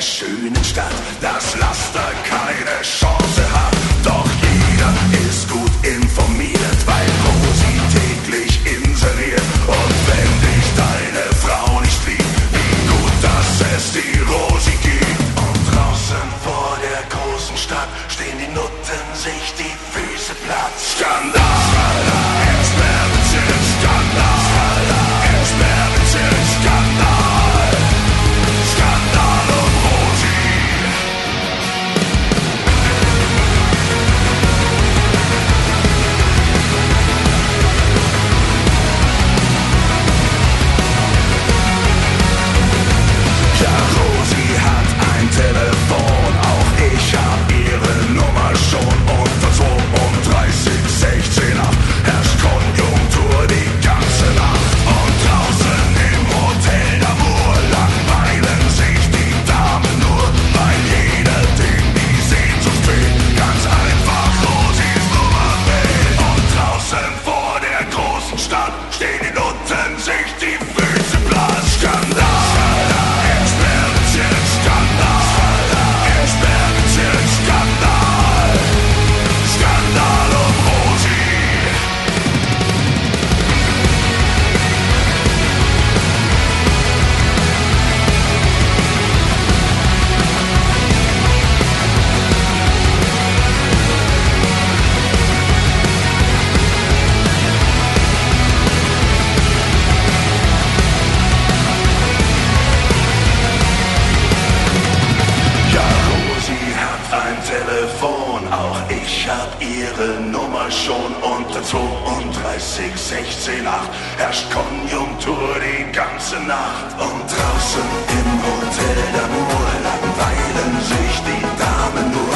schönen Stadt, das Laster keine Chance hat. Doch jeder ist gut informiert, weil Rosi täglich inseriert. Und wenn dich deine Frau nicht liebt, wie gut, dass es die Rosi gibt. Und draußen vor der großen Stadt stehen die Nutten sich die Füße platt. Skandal! Sperrbezirk, Skandal! Sperrbezirk, Skandal! Skandal um Rosi! Ja, Rosi hat ein Telefon, auch ich hab ihre Nummer schon. Unter 32 16 8 herrscht Konjunktur die ganze Nacht. Und draußen im Hotel d'Amour langweilen sich die Damen nur, weil jeder Ding die Sehnsucht fehlt. Ganz einfach Rosis Nummer wählt. Und draußen vor der großen Stadt stehen die Nutten sich die Füße platt. Skandal! Sperrbezirk, Skandal! Sperrbezirk, Skandal! Skandal um Rosi! Ja, Rosi hat ein Telefon, auch ich hab ihre Nummer schon. Unter 32 16 8 herrscht Konjunktur die ganze Nacht. Und draußen im Hotel d'Amour langweilen sich die Damen nur,